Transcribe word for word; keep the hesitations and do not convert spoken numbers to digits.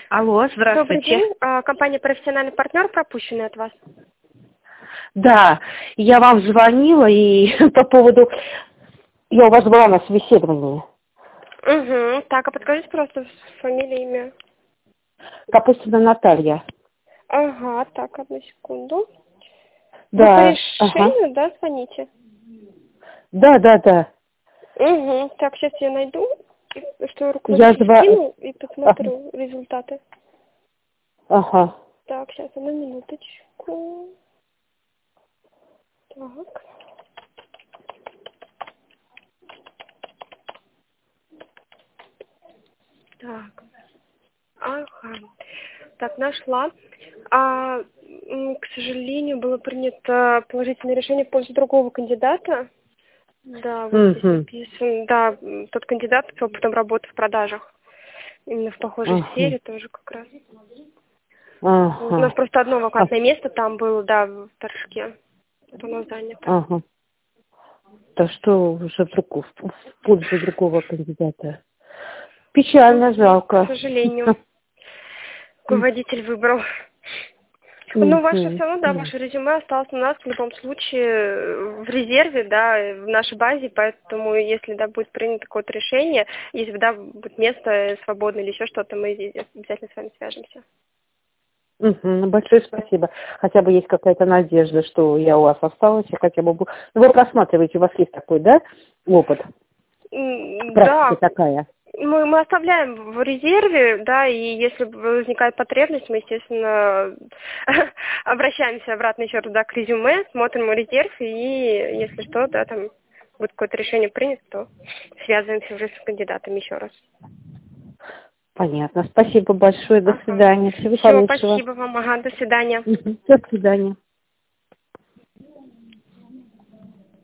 Алло, Добрый здравствуйте. день. А, Компания «Профессиональный партнер», пропущенный от вас. Да, я вам звонила и по поводу... Я у вас была на собеседовании. Угу. Так, а подскажите просто фамилия, имя. Капустина Наталья. Ага, так, одну секунду. Вы по Да, ага. решению, да, звоните? Да, да, да. Угу. Так, сейчас я найду, и- что Я руководитель зва... скинул, и Ага. посмотрю результаты. Ага. Так, сейчас, одну минуточку. Так. Так. Ага. Так, нашла. А, м, к сожалению, было принято положительное решение в пользу другого кандидата. Да, вот здесь Угу. написан. Да, м, тот кандидат с опытом работы в продажах. Именно в похожей Ага. сфере тоже как раз. Вот. У нас Ага. просто одно А, вакантное место там было, да, в торжке. Вот оно занято. Ага. Так что уже другу- в пользу другого кандидата. Печально, Мгм. К жалко. сожалению, руководитель выбрал. Ну, ваше все Мгм. равно, да, ваше резюме осталось у нас в любом случае э, в резерве, да, э, в нашей базе, поэтому если, да, будет принято какое-то решение, если, да, будет место свободное или еще что-то, мы здесь обязательно с вами свяжемся. Мгм. Большое спасибо. Хотя бы есть какая-то надежда, что я у вас осталась, и хотя бы... бу- Ну, вы просматриваете, у вас есть такой, да, опыт? М, Практика Да, такая. мы, мы оставляем в резерве, да, и если возникает потребность, мы, естественно, обращаемся обратно еще раз, да, к резюме, смотрим резерв, и если что, да, там будет какое-то решение принято, то связываемся уже с кандидатом еще раз. Понятно. Спасибо большое. До Ага. свидания. Всего Все, хорошего. спасибо вам, ага, до свидания. Мгм. До свидания.